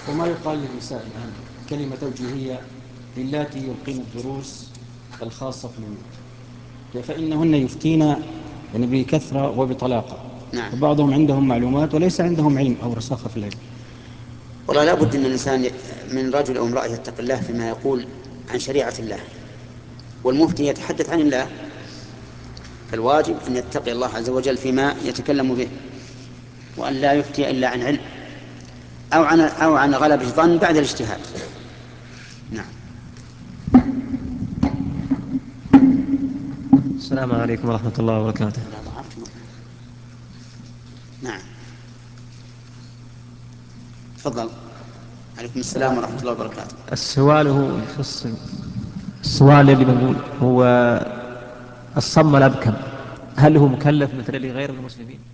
وما يقال للنساء الآن كلمة توجيهية للاتي يلقين الدروس الخاصة في البيوت، فإنهن يفتين يعني بكثرة وبطلاقة، نعم. وبعضهم عندهم معلومات وليس عندهم علم أو رساخة في العلم. والله لا بد أن الإنسان من رجل أو امرأة يتقي الله فيما يقول عن شريعة الله، والمفتي يتحدث عن الله، فالواجب أن يتقي الله عز وجل فيما يتكلم به، وأن لا يفتي إلا عن علم أو عن غلبة ظن بعد الاجتهاد. نعم. السلام عليكم ورحمة الله وبركاته. لا ضعفت. نعم. تفضل. عليكم السلام ورحمة الله وبركاته. السؤال هو يخص السؤال اللي بنقول هو الصم الأبكم، هل هو مكلف مثل اللي غير المسلمين؟